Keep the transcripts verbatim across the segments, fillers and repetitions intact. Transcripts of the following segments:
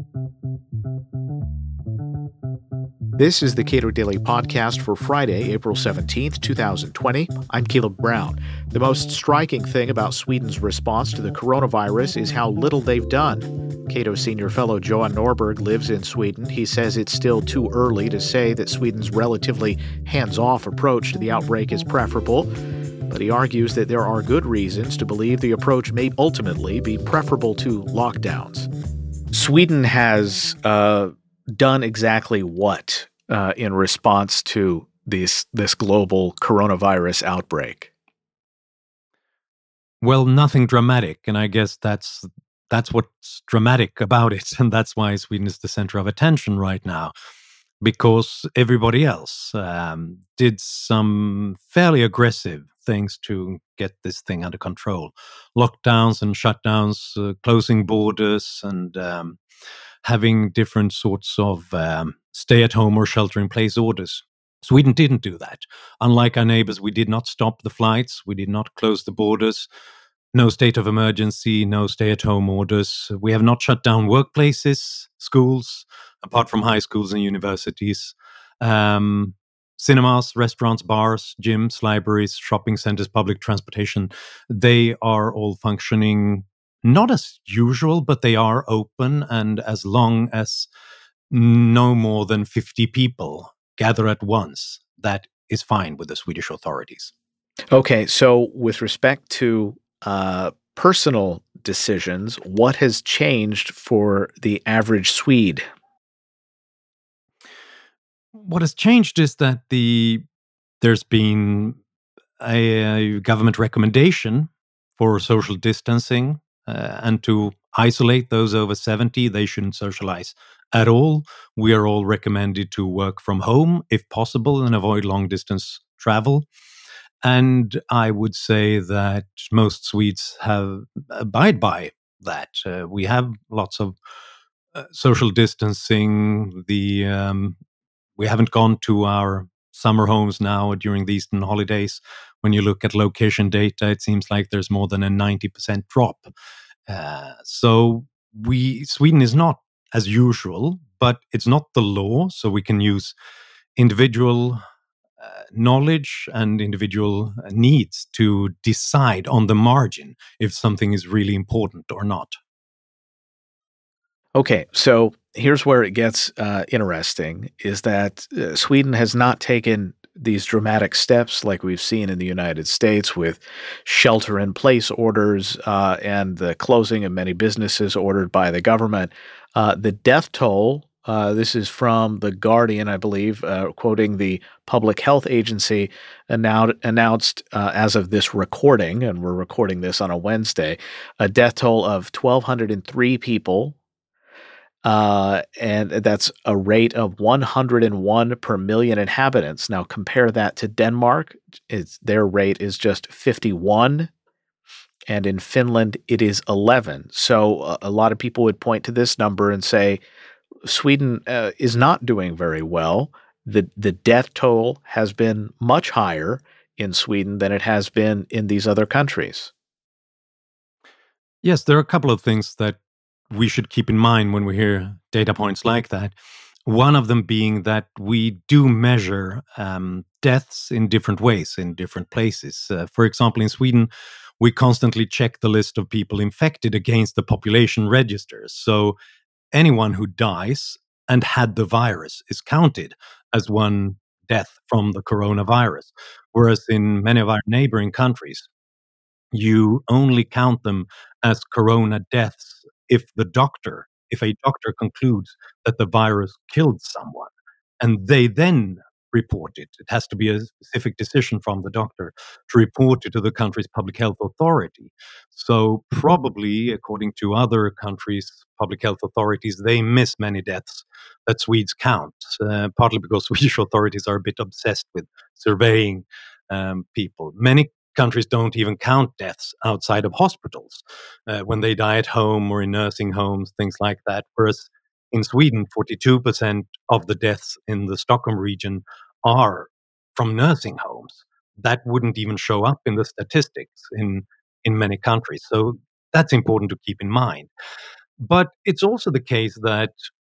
This is the Cato Daily Podcast for Friday, April seventeenth, twenty twenty. I'm Caleb Brown. The most striking thing about Sweden's response to the coronavirus is how little they've done. Cato senior fellow Johan Norberg lives in Sweden. He says it's still too early to say that Sweden's relatively hands-off approach to the outbreak is preferable, but he argues that there are good reasons to believe the approach may ultimately be preferable to lockdowns. Sweden has uh, done exactly what uh, in response to this this global coronavirus outbreak? Well, nothing dramatic, and I guess that's that's what's dramatic about it, and that's why Sweden is the center of attention right now, because everybody else um, did some fairly aggressive things to get this thing under control. Lockdowns and shutdowns, uh, closing borders, and um, having different sorts of um, stay-at-home or shelter-in-place orders. Sweden didn't do that. Unlike our neighbors, we did not stop the flights. We did not close the borders. No state of emergency, no stay-at-home orders. We have not shut down workplaces, schools, apart from high schools and universities. Um, cinemas, restaurants, bars, gyms, libraries, shopping centers, public transportation, they are all functioning not as usual, but they are open. And as long as no more than fifty people gather at once, that is fine with the Swedish authorities. Okay, so with respect to uh, personal decisions, what has changed for the average Swede? What has changed is that the there's been a, a government recommendation for social distancing uh, and to isolate those over seventy. They shouldn't socialize at all. We are all recommended to work from home if possible and avoid long distance travel. And I would say that most Swedes have abide by that. Uh, we have lots of uh, social distancing. The um, we haven't gone to our summer homes now during the Eastern holidays. When you look at location data, it seems like there's more than a ninety percent drop. Uh, so we Sweden is not as usual, but it's not the law. So we can use individual uh, knowledge and individual needs to decide on the margin if something is really important or not. Okay, so here's where it gets uh, interesting, is that uh, Sweden has not taken these dramatic steps like we've seen in the United States with shelter-in-place orders uh, and the closing of many businesses ordered by the government. Uh, the death toll, uh, this is from The Guardian, I believe, uh, quoting the Public Health Agency, annou- announced uh, as of this recording, and we're recording this on a Wednesday, a death toll of twelve oh three people. Uh, and that's a rate of one hundred one per million inhabitants. Now compare that to Denmark. It's, their rate is just fifty-one, and in Finland it is eleven. So uh, a lot of people would point to this number and say Sweden uh, is not doing very well. The the death toll has been much higher in Sweden than it has been in these other countries. Yes, there are a couple of things that we should keep in mind when we hear data points like that. One of them being that we do measure um, deaths in different ways in different places. Uh, for example, in Sweden, we constantly check the list of people infected against the population registers. So anyone who dies and had the virus is counted as one death from the coronavirus. Whereas in many of our neighboring countries, you only count them as corona deaths if the doctor, if a doctor concludes that the virus killed someone, and they then report it. It has to be a specific decision from the doctor to report it to the country's public health authority. So probably, according to other countries' public health authorities, they miss many deaths that Swedes count, uh, partly because Swedish authorities are a bit obsessed with surveying um, people. Many countries don't even count deaths outside of hospitals uh, when they die at home or in nursing homes, things like that. Whereas in Sweden, forty-two percent of the deaths in the Stockholm region are from nursing homes. That wouldn't even show up in the statistics in, in many countries. So that's important to keep in mind. But it's also the case that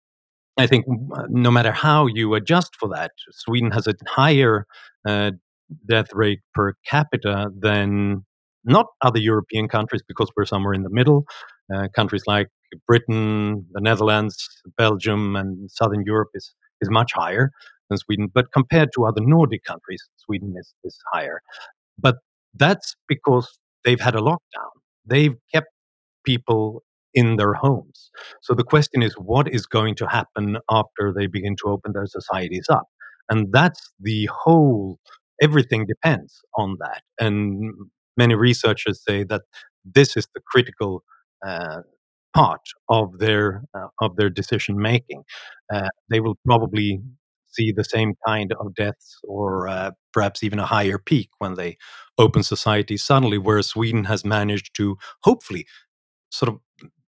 I think uh, no matter how you adjust for that, Sweden has a higher uh, death rate per capita than not other European countries because we're somewhere in the middle. Uh, countries like Britain, the Netherlands, Belgium, and Southern Europe is, is much higher than Sweden. But compared to other Nordic countries, Sweden is, is higher. But that's because they've had a lockdown. They've kept people in their homes. So the question is, what is going to happen after they begin to open their societies up? And that's the whole, everything depends on that. And many researchers say that this is the critical uh, part of their uh, of their decision making. Uh, they will probably see the same kind of deaths, or uh, perhaps even a higher peak when they open society suddenly. Whereas Sweden has managed to hopefully sort of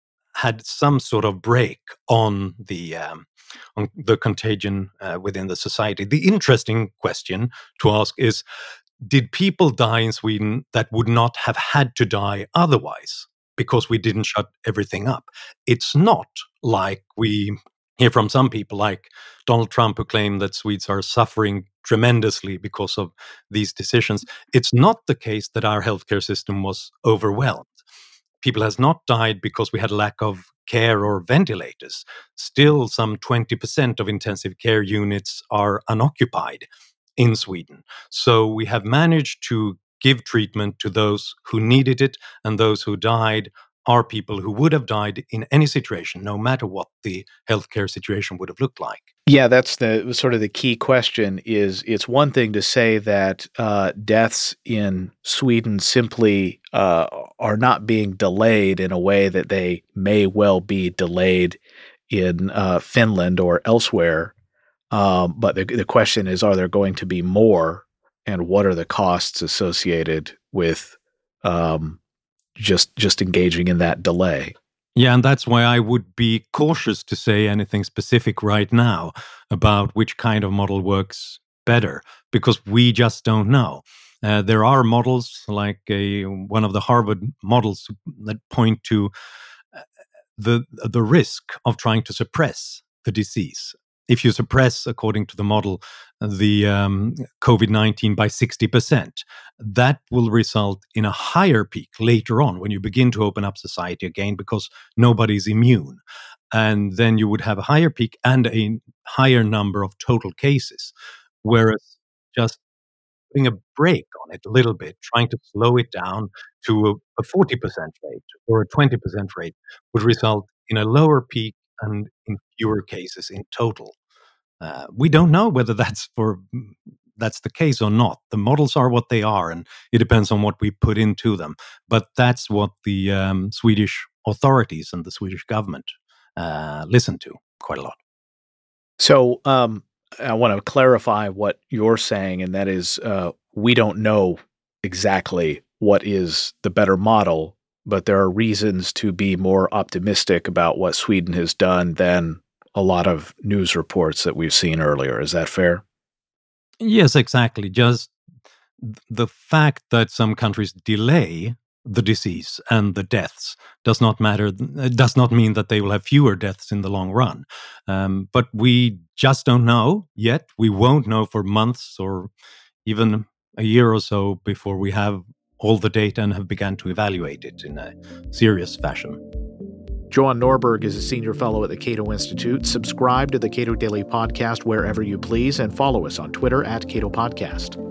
had some sort of break on the um, on the contagion uh, within the society. The interesting question to ask is: did people die in Sweden that would not have had to die otherwise because we didn't shut everything up? It's not like we hear from some people like Donald Trump, who claim that Swedes are suffering tremendously because of these decisions. It's not the case that our healthcare system was overwhelmed. People has not died because we had a lack of care or ventilators. Still, some twenty percent of intensive care units are unoccupied in Sweden. So we have managed to give treatment to those who needed it, and those who died are people who would have died in any situation, no matter what the healthcare situation would have looked like. Yeah, that's the sort of the key question. Is it's one thing to say that uh, deaths in Sweden simply uh, are not being delayed in a way that they may well be delayed in uh, Finland or elsewhere. Um, but the, the question is, are there going to be more, and what are the costs associated with um, just just engaging in that delay? Yeah, and that's why I would be cautious to say anything specific right now about which kind of model works better, because we just don't know. Uh, there are models like a, one of the Harvard models that point to uh, the the risk of trying to suppress the disease. If you suppress, according to the model, the um, COVID nineteen by sixty percent, that will result in a higher peak later on when you begin to open up society again, because nobody's immune. And then you would have a higher peak and a higher number of total cases. Whereas just putting a brake on it a little bit, trying to slow it down to a, a forty percent rate or a twenty percent rate would result in a lower peak and in fewer cases in total. Uh, we don't know whether that's for that's the case or not. The models are what they are, and it depends on what we put into them. But that's what the um, Swedish authorities and the Swedish government uh, listen to quite a lot. So um, I want to clarify what you're saying, and that is uh, we don't know exactly what is the better model, but there are reasons to be more optimistic about what Sweden has done than a lot of news reports that we've seen earlier. Is that fair? Yes, exactly. Just the fact that some countries delay the disease and the deaths does not matter. It does not mean that they will have fewer deaths in the long run. Um, but we just don't know yet. We won't know for months or even a year or so before we have all the data and have begun to evaluate it in a serious fashion. Johan Norberg is a senior fellow at the Cato Institute. Subscribe to the Cato Daily Podcast wherever you please, and follow us on Twitter at Cato Podcast.